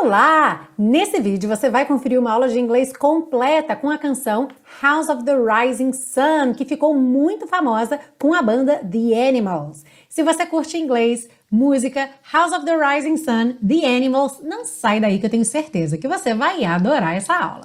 Olá! Nesse vídeo você vai conferir uma aula de inglês completa com a canção House of the Rising Sun, que ficou muito famosa com a banda The Animals. Se você curte inglês, música, House of the Rising Sun, The Animals, não sai daí que eu tenho certeza que você vai adorar essa aula.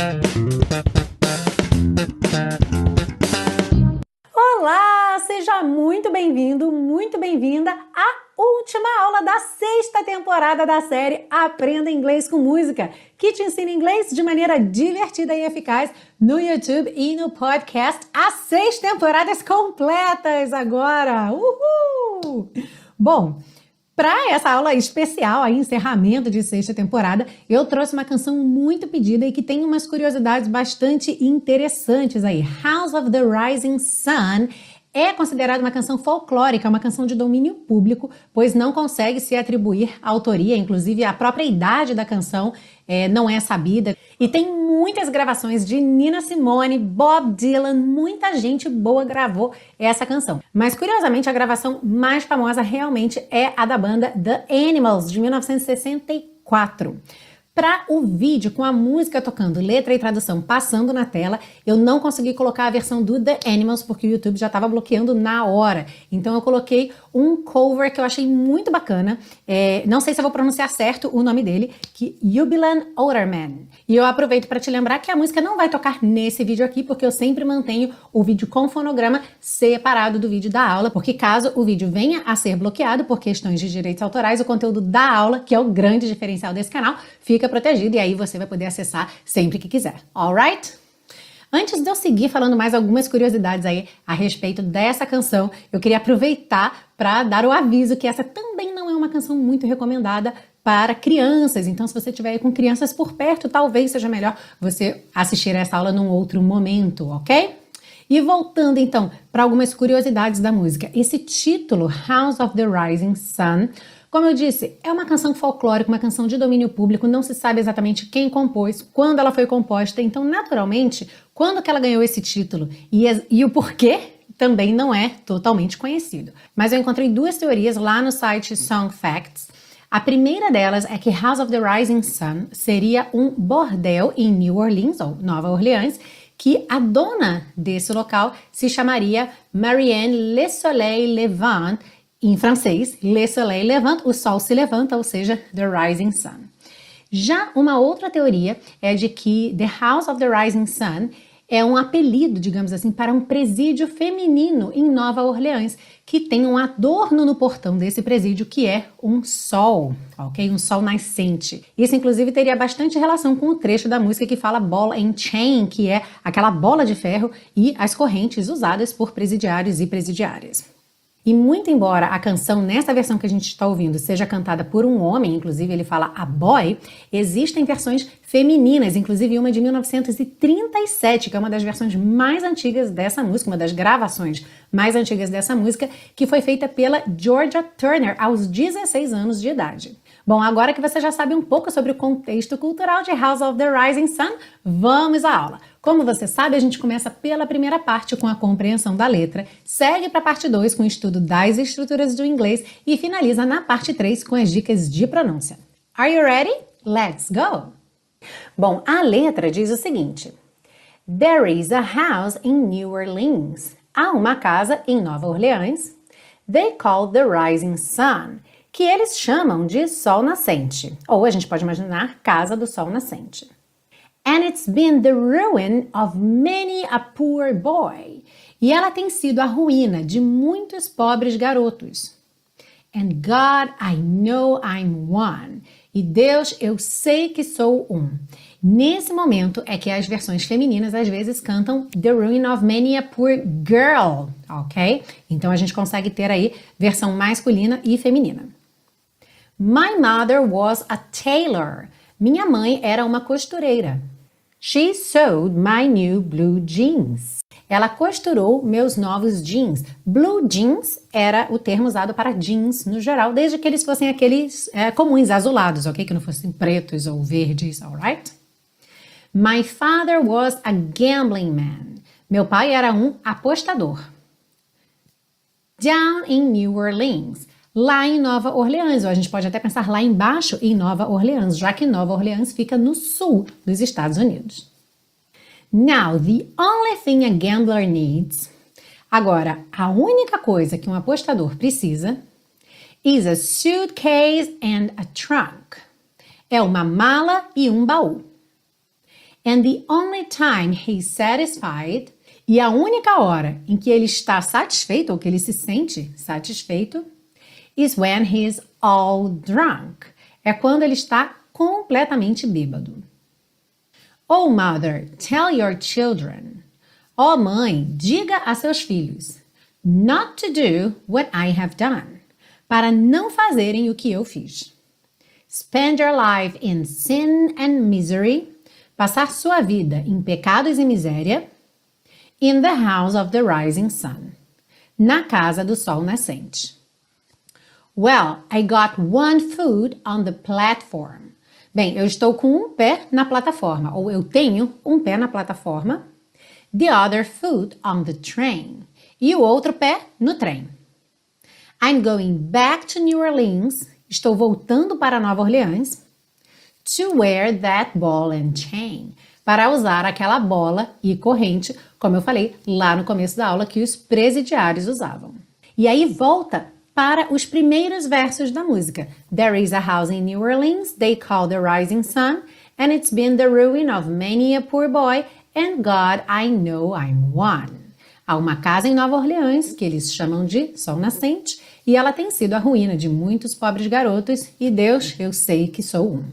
Olá! Seja muito bem-vindo, muito bem-vinda à última aula da 6ª temporada da série Aprenda Inglês com Música, que te ensina inglês de maneira divertida e eficaz no YouTube e no podcast. As 6 temporadas completas agora! Uhul! Bom, para essa aula especial, aí, encerramento de 6ª temporada, eu trouxe uma canção muito pedida e que tem umas curiosidades bastante interessantes aí. House of the Rising Sun é considerada uma canção folclórica, uma canção de domínio público, pois não consegue se atribuir a autoria, inclusive a própria idade da canção não é sabida. E tem muitas gravações de Nina Simone, Bob Dylan, muita gente boa gravou essa canção. Mas curiosamente a gravação mais famosa realmente é a da banda The Animals, de 1964. Para o vídeo com a música tocando, letra e tradução passando na tela, eu não consegui colocar a versão do The Animals porque o YouTube já estava bloqueando na hora. Então eu coloquei um cover que eu achei muito bacana, não sei se eu vou pronunciar certo o nome dele, que Jubilan Oderman. E eu aproveito para te lembrar que a música não vai tocar nesse vídeo aqui, porque eu sempre mantenho o vídeo com fonograma separado do vídeo da aula, porque caso o vídeo venha a ser bloqueado por questões de direitos autorais, o conteúdo da aula, que é o grande diferencial desse canal, fica protegido e aí você vai poder acessar sempre que quiser, alright? Antes de eu seguir falando mais algumas curiosidades aí a respeito dessa canção, eu queria aproveitar para dar o aviso que essa também não é uma canção muito recomendada para crianças, então se você estiver aí com crianças por perto, talvez seja melhor você assistir essa aula num outro momento, ok? E voltando então para algumas curiosidades da música, esse título, House of the Rising Sun, como eu disse, é uma canção folclórica, uma canção de domínio público, não se sabe exatamente quem compôs, quando ela foi composta, então naturalmente, quando que ela ganhou esse título e o porquê também não é totalmente conhecido. Mas eu encontrei duas teorias lá no site Song Facts. A primeira delas é que House of the Rising Sun seria um bordel em New Orleans, ou Nova Orleans, que a dona desse local se chamaria Marianne Le Soleil Levant, em francês, Le Soleil Levant, o sol se levanta, ou seja, The Rising Sun. Já uma outra teoria é de que The House of the Rising Sun é um apelido, digamos assim, para um presídio feminino em Nova Orleans, que tem um adorno no portão desse presídio que é um sol, ok? Um sol nascente. Isso, inclusive, teria bastante relação com o trecho da música que fala ball and chain, que é aquela bola de ferro e as correntes usadas por presidiários e presidiárias. E muito embora a canção, nessa versão que a gente está ouvindo, seja cantada por um homem, inclusive ele fala a boy, existem versões femininas, inclusive uma de 1937, que é uma das versões mais antigas dessa música, uma das gravações mais antigas dessa música, que foi feita pela Georgia Turner aos 16 anos de idade. Bom, agora que você já sabe um pouco sobre o contexto cultural de House of the Rising Sun, vamos à aula. Como você sabe, a gente começa pela primeira parte com a compreensão da letra, segue para a parte 2 com o estudo das estruturas do inglês e finaliza na parte 3 com as dicas de pronúncia. Are you ready? Let's go! Bom, a letra diz o seguinte: There is a house in New Orleans. Há uma casa em Nova Orleans. They call the rising sun, que eles chamam de sol nascente. Ou a gente pode imaginar casa do sol nascente. And it's been the ruin of many a poor boy. E ela tem sido a ruína de muitos pobres garotos. And God, I know I'm one. E Deus, eu sei que sou um. Nesse momento é que as versões femininas às vezes cantam The ruin of many a poor girl, ok? Então a gente consegue ter aí versão masculina e feminina. My mother was a tailor. Minha mãe era uma costureira. She sewed my new blue jeans. Ela costurou meus novos jeans. Blue jeans era o termo usado para jeans no geral, desde que eles fossem aqueles comuns, azulados, ok? Que não fossem pretos ou verdes, alright? My father was a gambling man. Meu pai era um apostador. Down in New Orleans. lá em Nova Orleans, ou a gente pode até pensar lá embaixo em Nova Orleans, já que Nova Orleans fica no sul dos Estados Unidos. Now, the only thing a gambler needs. Agora, a única coisa que um apostador precisa is a suitcase and a trunk. É uma mala e um baú. And the only time he's satisfied, e a única hora em que ele está satisfeito, ou que ele se sente satisfeito, is when he's all drunk. É quando ele está completamente bêbado. Oh, mother, tell your children. Oh, mãe, diga a seus filhos. Not to do what I have done. Para não fazerem o que eu fiz. Spend your life in sin and misery. Passar sua vida em pecados e miséria. In the house of the rising sun. Na casa do sol nascente. Well, I got one foot on the platform. Bem, eu estou com um pé na plataforma, ou eu tenho um pé na plataforma. The other foot on the train. E o outro pé no trem. I'm going back to New Orleans. Estou voltando para Nova Orleans. To wear that ball and chain. Para usar aquela bola e corrente, como eu falei lá no começo da aula, que os presidiários usavam. E aí volta para os primeiros versos da música. There is a house in New Orleans they call the rising sun, and it's been the ruin of many a poor boy, and God, I know I'm one. Há uma casa em Nova Orleans que eles chamam de Sol Nascente, e ela tem sido a ruína de muitos pobres garotos, e Deus, eu sei que sou um.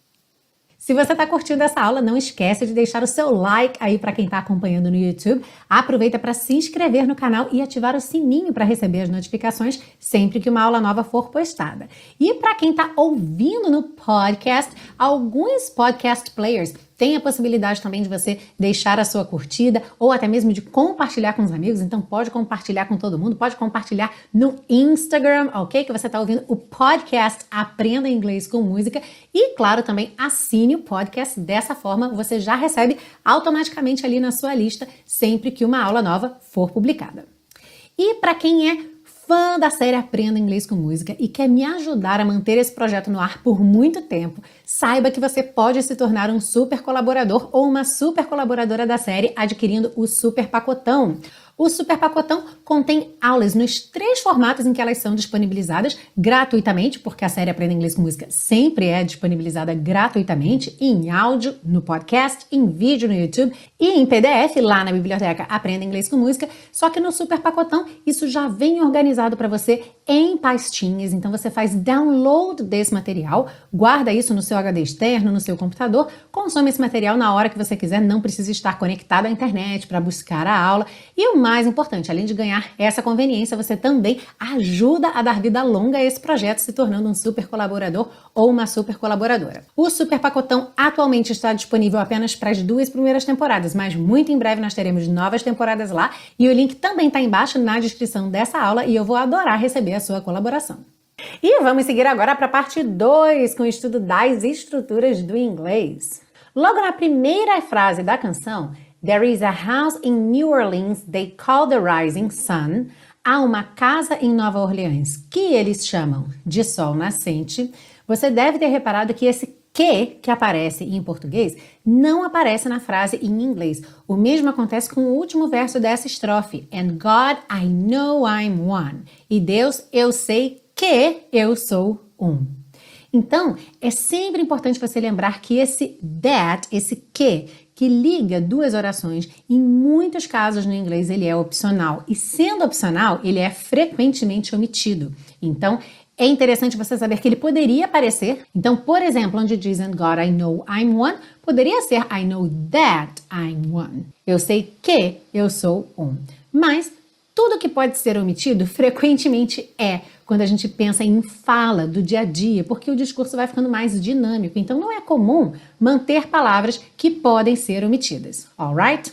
Se você está curtindo essa aula, não esquece de deixar o seu like aí para quem está acompanhando no YouTube. Aproveita para se inscrever no canal e ativar o sininho para receber as notificações sempre que uma aula nova for postada. E para quem está ouvindo no podcast, alguns podcast players têm a possibilidade também de você deixar a sua curtida ou até mesmo de compartilhar com os amigos. Então pode compartilhar com todo mundo, pode compartilhar no Instagram, ok? Que você está ouvindo o podcast Aprenda Inglês com Música. E claro, também assine o podcast. Dessa forma você já recebe automaticamente ali na sua lista sempre que uma aula nova for publicada. E para quem é fã da série Aprenda Inglês com Música e quer me ajudar a manter esse projeto no ar por muito tempo, saiba que você pode se tornar um super colaborador ou uma super colaboradora da série adquirindo o Super Pacotão. O Super Pacotão contém aulas nos 3 formatos em que elas são disponibilizadas gratuitamente, porque a série Aprenda Inglês com Música sempre é disponibilizada gratuitamente, em áudio, no podcast, em vídeo no YouTube e em PDF lá na biblioteca Aprenda Inglês com Música, só que no Super Pacotão isso já vem organizado para você em pastinhas, então você faz download desse material, guarda isso no seu HD externo, no seu computador, consome esse material na hora que você quiser, não precisa estar conectado à internet para buscar a aula. E o mais importante, além de ganhar essa conveniência, você também ajuda a dar vida longa a esse projeto, se tornando um super colaborador ou uma super colaboradora. O Super Pacotão atualmente está disponível apenas para as 2 primeiras temporadas, mas muito em breve nós teremos novas temporadas lá e o link também está embaixo na descrição dessa aula e eu vou adorar receber a sua colaboração. E vamos seguir agora para a parte 2 com o estudo das estruturas do inglês. Logo na primeira frase da canção, There is a house in New Orleans they call the rising sun. Há uma casa em Nova Orleans que eles chamam de sol nascente. Você deve ter reparado que esse que aparece em português não aparece na frase em inglês. O mesmo acontece com o último verso dessa estrofe. And God, I know I'm one. E Deus, eu sei que eu sou um. Então, é sempre importante você lembrar que esse that, esse que liga 2 orações, em muitos casos no inglês ele é opcional. E sendo opcional, ele é frequentemente omitido. Então, é interessante você saber que ele poderia aparecer. Então, por exemplo, onde diz And God, I know I'm one, poderia ser I know that I'm one. Eu sei que eu sou um. Mas tudo que pode ser omitido frequentemente é quando a gente pensa em fala do dia a dia, porque o discurso vai ficando mais dinâmico. Então, não é comum manter palavras que podem ser omitidas. Alright?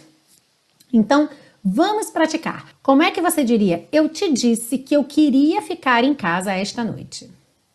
Então, vamos praticar. Como é que você diria? Eu te disse que eu queria ficar em casa esta noite.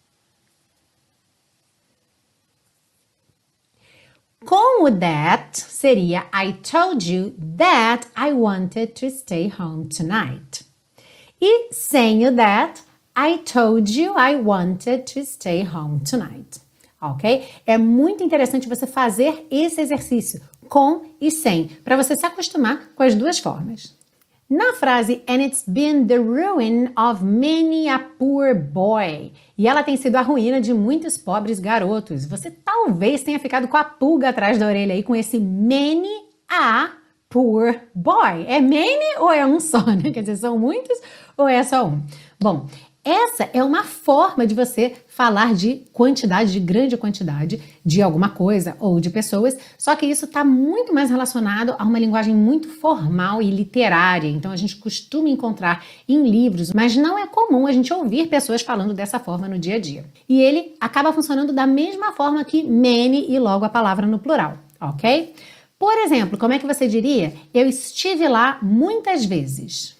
Com o that, seria I told you that I wanted to stay home tonight. E sem o that, I told you I wanted to stay home tonight. Ok? É muito interessante você fazer esse exercício com e sem, para você se acostumar com as duas formas. Na frase And it's been the ruin of many a poor boy. E ela tem sido a ruína de muitos pobres garotos. Você talvez tenha ficado com a pulga atrás da orelha aí com esse many a poor boy. É many ou é um só, né? Quer dizer, são muitos ou é só um? Bom, essa é uma forma de você falar de quantidade, de grande quantidade de alguma coisa ou de pessoas, só que isso está muito mais relacionado a uma linguagem muito formal e literária, então a gente costuma encontrar em livros, mas não é comum a gente ouvir pessoas falando dessa forma no dia a dia. E ele acaba funcionando da mesma forma que many e logo a palavra no plural, ok? Por exemplo, como é que você diria? Eu estive lá muitas vezes.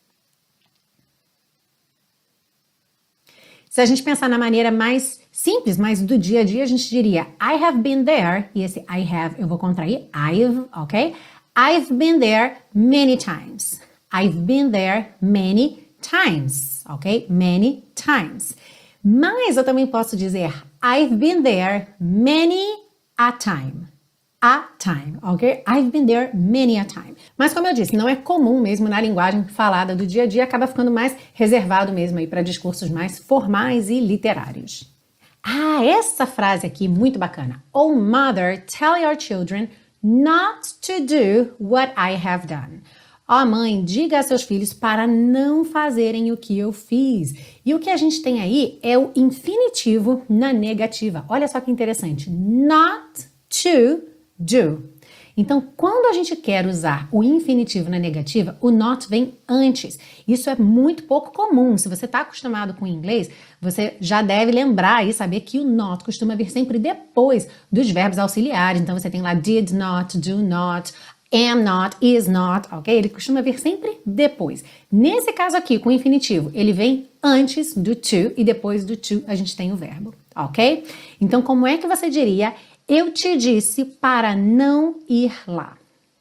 Se a gente pensar na maneira mais simples, mais do dia a dia, a gente diria I have been there, e esse I have eu vou contrair, I've, ok? I've been there many times. I've been there many times, ok? Many times. Mas eu também posso dizer I've been there many a time. A time, ok? I've been there many a time. Mas como eu disse, não é comum mesmo na linguagem falada do dia a dia, acaba ficando mais reservado mesmo aí para discursos mais formais e literários. Ah, essa frase aqui, muito bacana. Oh mother, tell your children not to do what I have done. Ó mãe, diga a seus filhos para não fazerem o que eu fiz. E o que a gente tem aí é o infinitivo na negativa. Olha só que interessante. Not to do. Então, quando a gente quer usar o infinitivo na negativa, o not vem antes. Isso é muito pouco comum. Se você está acostumado com o inglês, você já deve lembrar e saber que o not costuma vir sempre depois dos verbos auxiliares. Então, você tem lá did not, do not, am not, is not, ok? Ele costuma vir sempre depois. Nesse caso aqui, com o infinitivo, ele vem antes do to e depois do to a gente tem o verbo, ok? Então, como é que você diria eu te disse para não ir lá?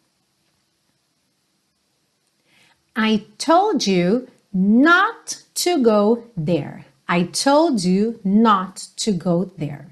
I told you not to go there. I told you not to go there.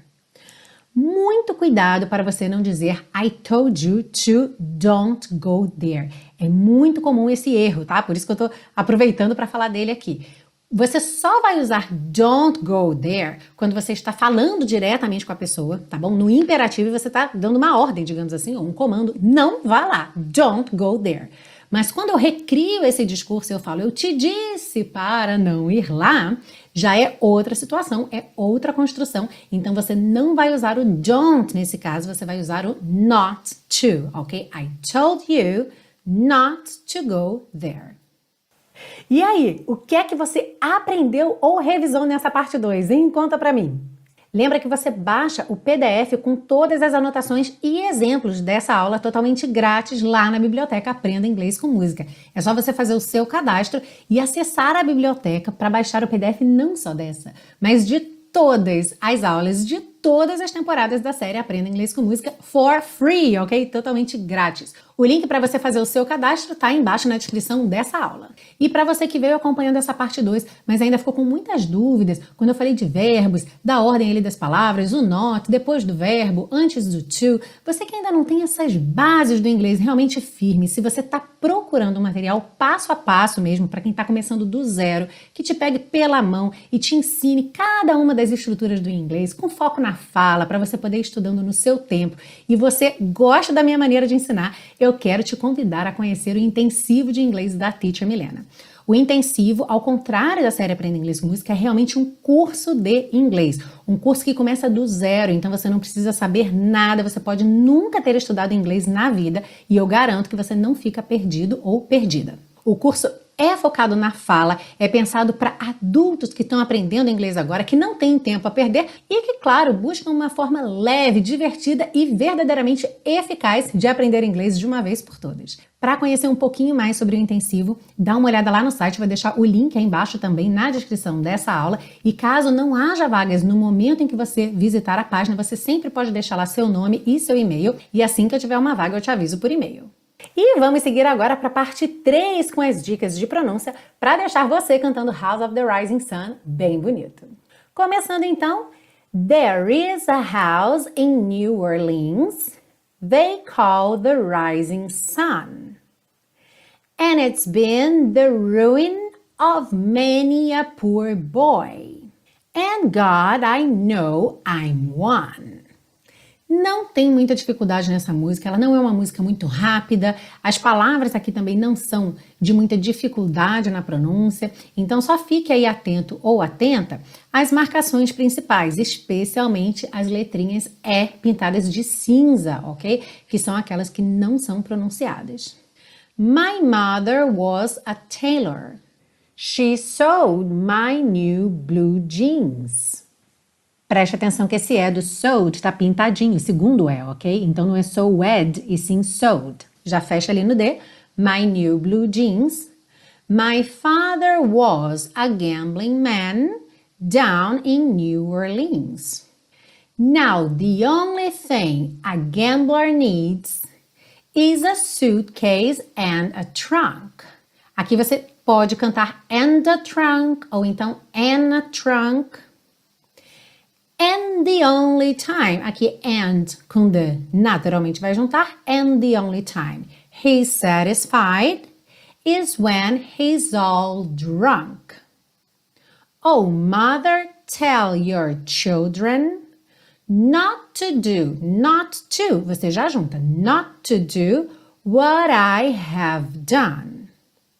Muito cuidado para você não dizer I told you to don't go there. É muito comum esse erro, tá? Por isso que eu tô aproveitando para falar dele aqui. Você só vai usar don't go there quando você está falando diretamente com a pessoa, tá bom? No imperativo você está dando uma ordem, digamos assim, ou um comando. Não vá lá, don't go there. Mas quando eu recrio esse discurso, eu falo, eu te disse para não ir lá, já é outra situação, é outra construção. Então você não vai usar o don't nesse caso, você vai usar o not to, ok? I told you not to go there. E aí, o que é que você aprendeu ou revisou nessa parte 2, hein? Conta pra mim. Lembra que você baixa o PDF com todas as anotações e exemplos dessa aula totalmente grátis lá na biblioteca Aprenda Inglês com Música. É só você fazer o seu cadastro e acessar a biblioteca para baixar o PDF não só dessa, mas de todas as aulas de todas as temporadas da série Aprenda Inglês com Música for free, ok? Totalmente grátis. O link para você fazer o seu cadastro tá embaixo na descrição dessa aula. E para você que veio acompanhando essa parte 2, mas ainda ficou com muitas dúvidas, quando eu falei de verbos, da ordem ali das palavras, o not, depois do verbo, antes do to, você que ainda não tem essas bases do inglês realmente firmes, se você está procurando um material passo a passo mesmo, para quem está começando do zero, que te pegue pela mão e te ensine cada uma das estruturas do inglês, com foco na fala, para você poder ir estudando no seu tempo, e você gosta da minha maneira de ensinar, eu quero te convidar a conhecer o intensivo de inglês da Teacher Milena. O intensivo, ao contrário da série Aprenda Inglês com Música, é realmente um curso de inglês. Um curso que começa do zero, então você não precisa saber nada, você pode nunca ter estudado inglês na vida e eu garanto que você não fica perdido ou perdida. O curso é focado na fala, é pensado para adultos que estão aprendendo inglês agora, que não têm tempo a perder e que, claro, buscam uma forma leve, divertida e verdadeiramente eficaz de aprender inglês de uma vez por todas. Para conhecer um pouquinho mais sobre o intensivo, dá uma olhada lá no site, vou deixar o link aí embaixo também na descrição dessa aula. E caso não haja vagas no momento em que você visitar a página, você sempre pode deixar lá seu nome e seu e-mail e assim que eu tiver uma vaga eu te aviso por e-mail. E vamos seguir agora para a parte 3 com as dicas de pronúncia para deixar você cantando House of the Rising Sun bem bonito. Começando então, there is a house in New Orleans they call the Rising Sun. And it's been the ruin of many a poor boy. And God, I know I'm one. Não tem muita dificuldade nessa música, ela não é uma música muito rápida, as palavras aqui também não são de muita dificuldade na pronúncia, então só fique aí atento ou atenta às marcações principais, especialmente as letrinhas E pintadas de cinza, ok? Que são aquelas que não são pronunciadas. My mother was a tailor. She sewed my new blue jeans. Preste atenção que esse E do sewed está pintadinho, o segundo E, ok? Então não é sewed e sim sewed. Já fecha ali no D. My new blue jeans. My father was a gambling man down in New Orleans. Now the only thing a gambler needs is a suitcase and a trunk. Aqui você pode cantar and a trunk ou então and a trunk. And the only time, aqui and com the naturalmente vai juntar, and the only time he's satisfied is when he's all drunk. Oh, mother, tell your children not to, você já junta, not to do what I have done.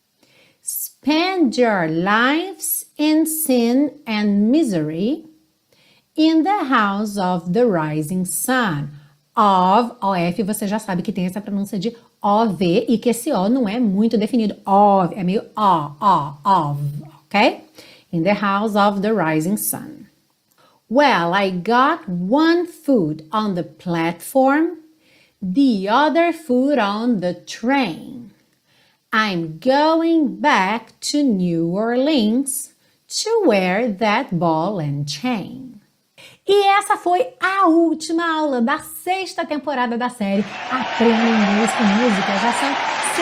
Spend your lives in sin and misery in the house of the rising sun. Of, O-F, você já sabe que tem essa pronúncia de O-V e que esse O não é muito definido. Of, é meio of, ok? In the house of the rising sun. Well, I got one foot on the platform, the other foot on the train. I'm going back to New Orleans to wear that ball and chain. E essa foi a última aula da 6ª temporada da série Aprenda Inglês com Música. Já são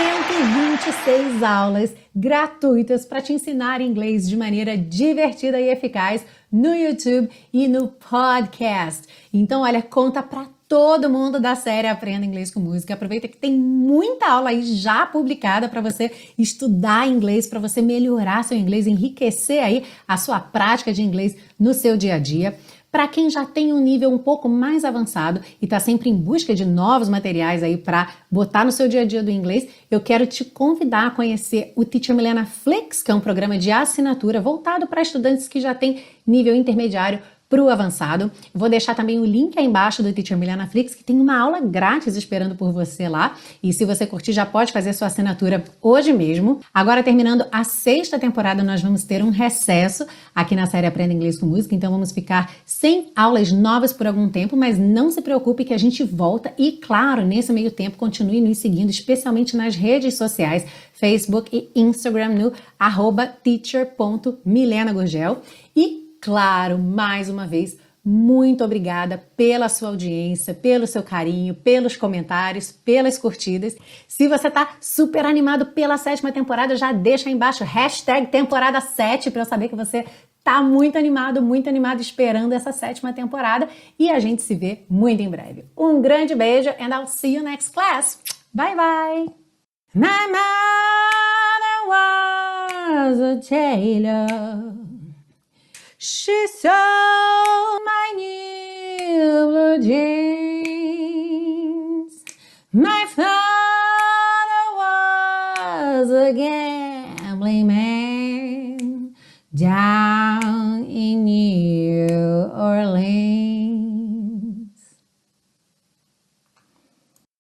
126 aulas gratuitas para te ensinar inglês de maneira divertida e eficaz no YouTube e no podcast. Então, olha, conta para todo mundo da série Aprenda Inglês com Música. Aproveita que tem muita aula aí já publicada para você estudar inglês, para você melhorar seu inglês, enriquecer aí a sua prática de inglês no seu dia a dia. Para quem já tem um nível um pouco mais avançado e está sempre em busca de novos materiais aí para botar no seu dia a dia do inglês, eu quero te convidar a conhecer o Teacher Milena Flix, que é um programa de assinatura voltado para estudantes que já têm nível intermediário para o avançado. Vou deixar também o link aí embaixo do Teacher Milena Flix, que tem uma aula grátis esperando por você lá. E se você curtir, já pode fazer sua assinatura hoje mesmo. Agora, terminando a 6ª temporada, nós vamos ter um recesso aqui na série Aprenda Inglês com Música. Então, vamos ficar sem aulas novas por algum tempo, mas não se preocupe que a gente volta. E, claro, nesse meio tempo, continue nos seguindo, especialmente nas redes sociais, Facebook e Instagram, no @teacher.milenagurgel. E claro, mais uma vez, muito obrigada pela sua audiência, pelo seu carinho, pelos comentários, pelas curtidas. Se você tá super animado pela 7ª temporada, já deixa aí embaixo #temporada 7 para eu saber que você tá muito animado esperando essa 7ª temporada. E a gente se vê muito em breve. Um grande beijo and I'll see you next class. Bye, bye! My mother was a tailor. She sewed my new blue jeans. My father was a gambling man down in New Orleans.